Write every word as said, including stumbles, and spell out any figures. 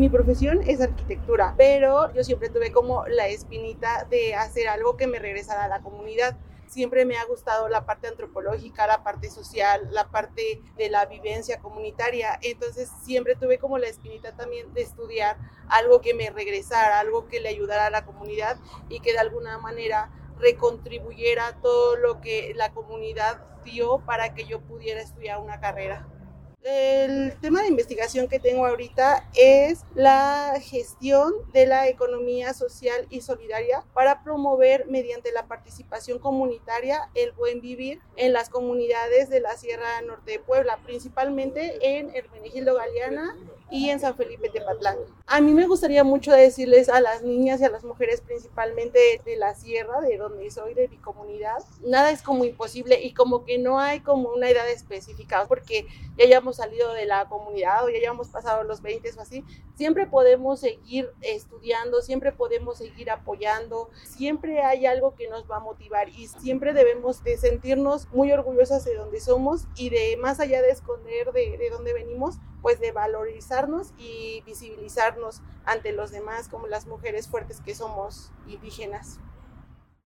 Mi profesión es arquitectura, pero yo siempre tuve como la espinita de hacer algo que me regresara a la comunidad. Siempre me ha gustado la parte antropológica, la parte social, la parte de la vivencia comunitaria. Entonces siempre tuve como la espinita también de estudiar algo que me regresara, algo que le ayudara a la comunidad y que de alguna manera recontribuyera todo lo que la comunidad dio para que yo pudiera estudiar una carrera. El tema de investigación que tengo ahorita es la gestión de la economía social y solidaria para promover mediante la participación comunitaria el buen vivir en las comunidades de la Sierra Norte de Puebla, principalmente en Hermenegildo Galeana y en San Felipe Tepatlán. A mí me gustaría mucho decirles a las niñas y a las mujeres principalmente de la sierra, de donde soy, de mi comunidad, nada es como imposible y como que no hay como una edad específica, porque ya hayamos salido de la comunidad o ya hayamos pasado los veinte o así, siempre podemos seguir estudiando, siempre podemos seguir apoyando, siempre hay algo que nos va a motivar y siempre debemos de sentirnos muy orgullosas de donde somos y de más allá de esconder de, de dónde venimos, pues de valorizarnos y visibilizarnos ante los demás como las mujeres fuertes que somos indígenas.